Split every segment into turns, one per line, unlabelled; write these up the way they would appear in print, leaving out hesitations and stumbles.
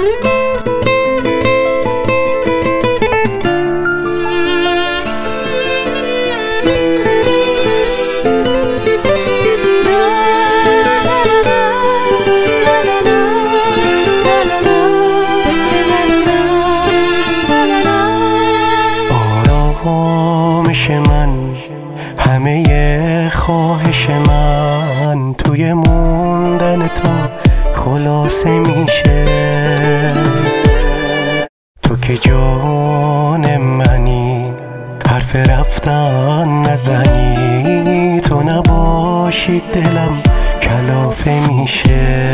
آرامش من، همه خواهش من توی موندن تو خلاصه میشه. تو که جان منی، حرف رفتن ندنی، تو نباشی دلم کلافه میشه.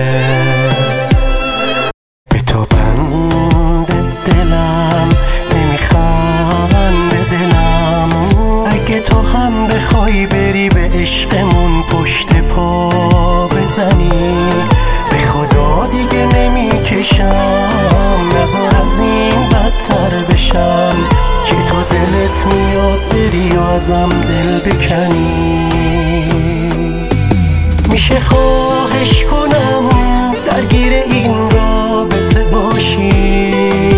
به تو بند دلم نمیخنده دلم، اگه تو هم بخوای بری به عشقمون پشت پا بزنی، به خدا دیگه نمیکشم نظر از این بدتر بشم، که تو دلت میاد بری و ازم دل بکنی. میشه خواهش کنم درگیر این رابطه باشی،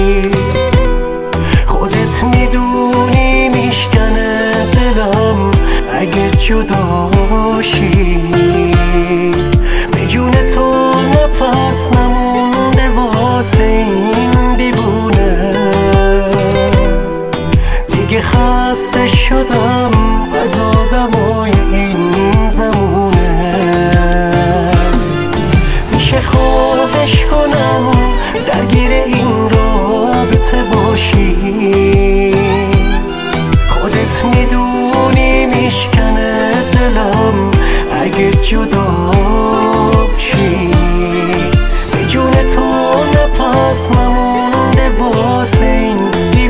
خودت میدونی میشکنه دلم اگه جداشی. به جون تو نفس نمونده واسه این دیوونه، دیگه خسته شدم از آدمای این زمونه. میشه خواهش کنم درگیر این رابطه باشی، خودت میدونی میشکنه دلم اگه جداشی. به جون تو نفس نمونده واسه این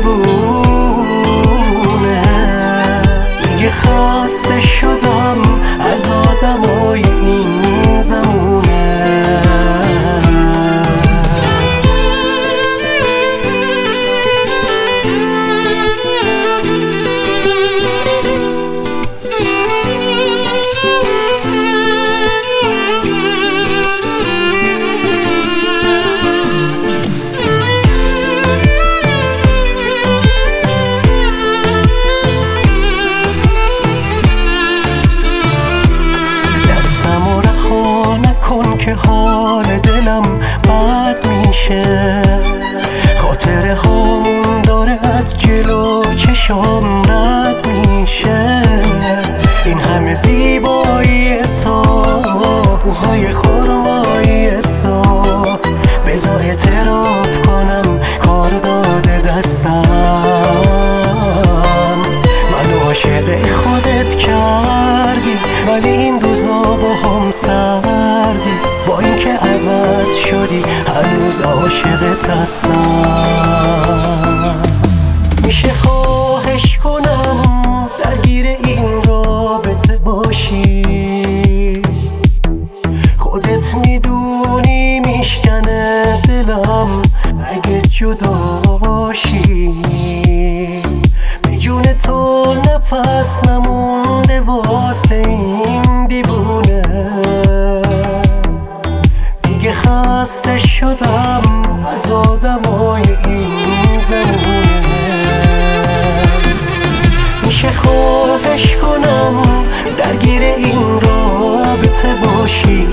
دیوونه، دیگه خسته شدم از آدمای این زمونه. که حال دلم بد میشه، خاطره هامون داره از جلو چشام رد میشه. این همه زیبایی تو، موهای خرمایی تو، بذار اعتراف کنم کار داده دستم. منو عاشق خودت کردی ولی این روزا با هم سردی، با اینکه عوض شدی هنوز عاشقت هستم. میشه خواهش کنم درگیر این رابطه باشی، خودت میدونی میشکنه دلم اگه جداشی. به جون تو نفس نمونده واسه این دیوونه، دیگه خسته شدم از آدمای این زمونه. میشه خواهش کنم درگیر این رابطه باشی،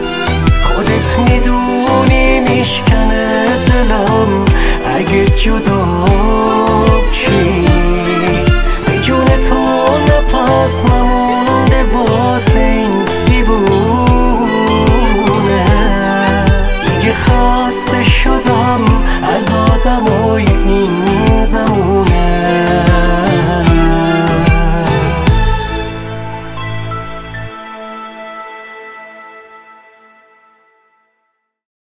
خودت میدونی میشکنه دلم اگه جدا